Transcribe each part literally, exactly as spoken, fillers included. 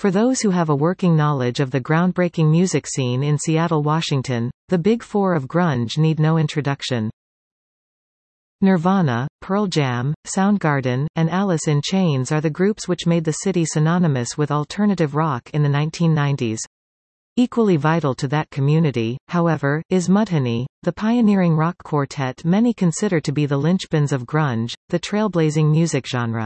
For those who have a working knowledge of the groundbreaking music scene in Seattle, Washington, the Big Four of grunge need no introduction. Nirvana, Pearl Jam, Soundgarden, and Alice in Chains are the groups which made the city synonymous with alternative rock in the nineteen nineties. Equally vital to that community, however, is Mudhoney, the pioneering rock quartet many consider to be the linchpins of grunge, the trailblazing music genre.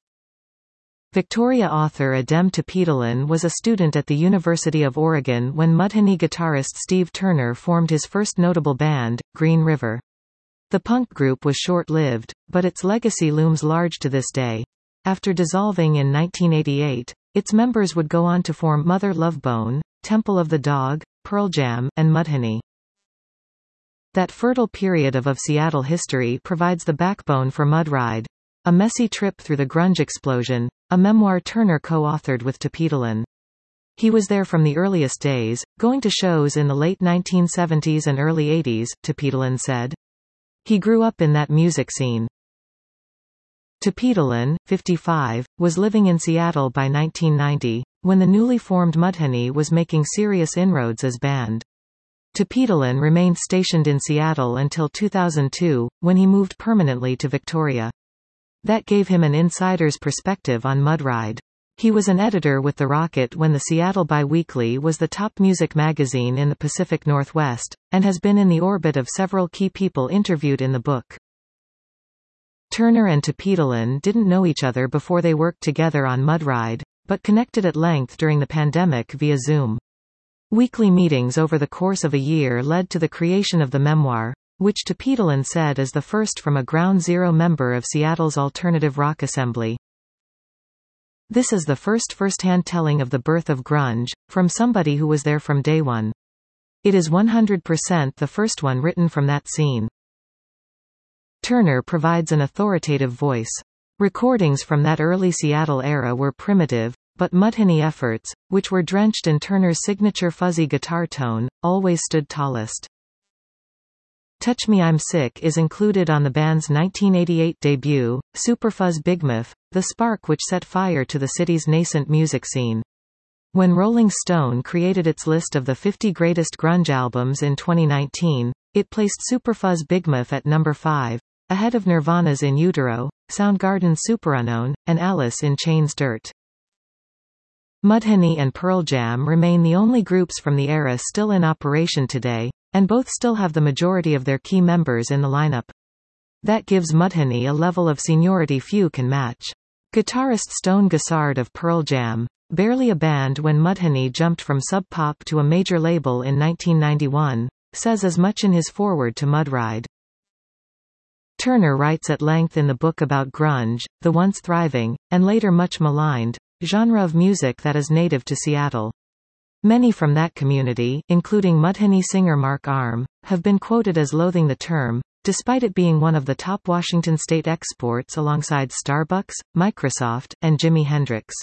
Victoria author Adem Topidalin was a student at the University of Oregon when Mudhoney guitarist Steve Turner formed his first notable band, Green River. The punk group was short-lived, but its legacy looms large to this day. After dissolving in nineteen eighty-eight, its members would go on to form Mother Love Bone, Temple of the Dog, Pearl Jam, and Mudhoney. That fertile period of of Seattle history provides the backbone for Mud Ride, a messy trip through the grunge explosion, a memoir Turner co-authored with Topidalin. He was there from the earliest days, going to shows in the late nineteen seventies and early eighties, Topidalin said. He grew up in that music scene. Topidalin, fifty-five, was living in Seattle by nineteen ninety, when the newly formed Mudhoney was making serious inroads as band. Topidalin remained stationed in Seattle until two thousand two, when he moved permanently to Victoria. That gave him an insider's perspective on Mud Ride. He was an editor with The Rocket when the Seattle Biweekly was the top music magazine in the Pacific Northwest, and has been in the orbit of several key people interviewed in the book. Turner and Topidalin didn't know each other before they worked together on Mud Ride, but connected at length during the pandemic via Zoom. Weekly meetings over the course of a year led to the creation of the memoir, which Topidalin said is the first from a ground zero member of Seattle's alternative rock assembly. This is the first first-hand telling of the birth of grunge, from somebody who was there from day one. It is one hundred percent the first one written from that scene. Turner provides an authoritative voice. Recordings from that early Seattle era were primitive, but Mudhoney efforts, which were drenched in Turner's signature fuzzy guitar tone, always stood tallest. Touch Me I'm Sick is included on the band's nineteen eighty-eight debut, Superfuzz Bigmuff, the spark which set fire to the city's nascent music scene. When Rolling Stone created its list of the fifty greatest grunge albums in twenty nineteen, it placed Superfuzz Bigmuff at number five, ahead of Nirvana's In Utero, Soundgarden's Superunknown, and Alice in Chains' Dirt. Mudhoney and Pearl Jam remain the only groups from the era still in operation today, and both still have the majority of their key members in the lineup. That gives Mudhoney a level of seniority few can match. Guitarist Stone Gossard of Pearl Jam, barely a band when Mudhoney jumped from Sub Pop to a major label in nineteen ninety-one, says as much in his foreword to Mud Ride. Turner writes at length in the book about grunge, the once thriving, and later much maligned, genre of music that is native to Seattle. Many from that community, including Mudhoney singer Mark Arm, have been quoted as loathing the term, despite it being one of the top Washington state exports alongside Starbucks, Microsoft, and Jimi Hendrix.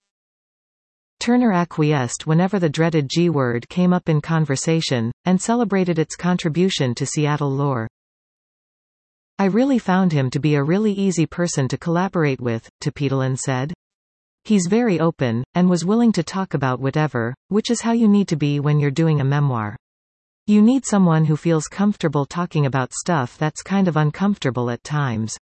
Turner acquiesced whenever the dreaded G-word came up in conversation, and celebrated its contribution to Seattle lore. I really found him to be a really easy person to collaborate with, Topidalin said. He's very open, and was willing to talk about whatever, which is how you need to be when you're doing a memoir. You need someone who feels comfortable talking about stuff that's kind of uncomfortable at times.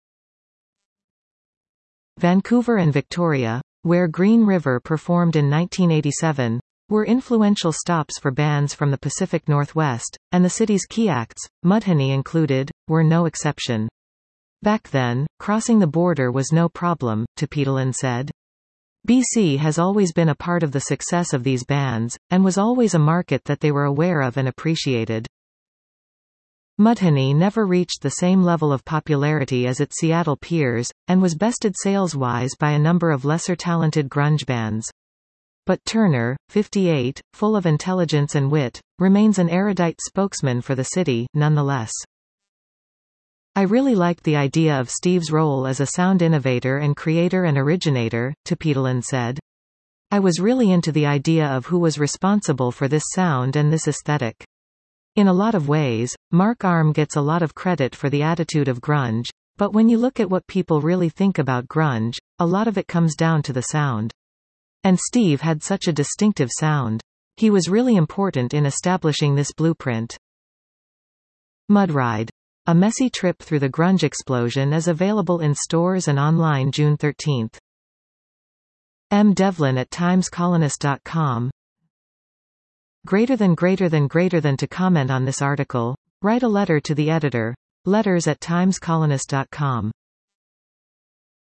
Vancouver and Victoria, where Green River performed in nineteen eighty-seven, were influential stops for bands from the Pacific Northwest, and the city's key acts, Mudhoney included, were no exception. Back then, crossing the border was no problem, Topidalin said. B C has always been a part of the success of these bands, and was always a market that they were aware of and appreciated. Mudhoney never reached the same level of popularity as its Seattle peers, and was bested sales-wise by a number of lesser-talented grunge bands. But Turner, fifty-eight, full of intelligence and wit, remains an erudite spokesman for the city, nonetheless. I really liked the idea of Steve's role as a sound innovator and creator and originator, Topidalin said. I was really into the idea of who was responsible for this sound and this aesthetic. In a lot of ways, Mark Arm gets a lot of credit for the attitude of grunge, but when you look at what people really think about grunge, a lot of it comes down to the sound. And Steve had such a distinctive sound. He was really important in establishing this blueprint. Mudride. A Messy Trip Through the Grunge Explosion is available in stores and online June thirteenth. M. Devlin at times colonist dot com. Greater than greater than greater than to comment on this article, write a letter to the editor. Letters at times colonist dot com.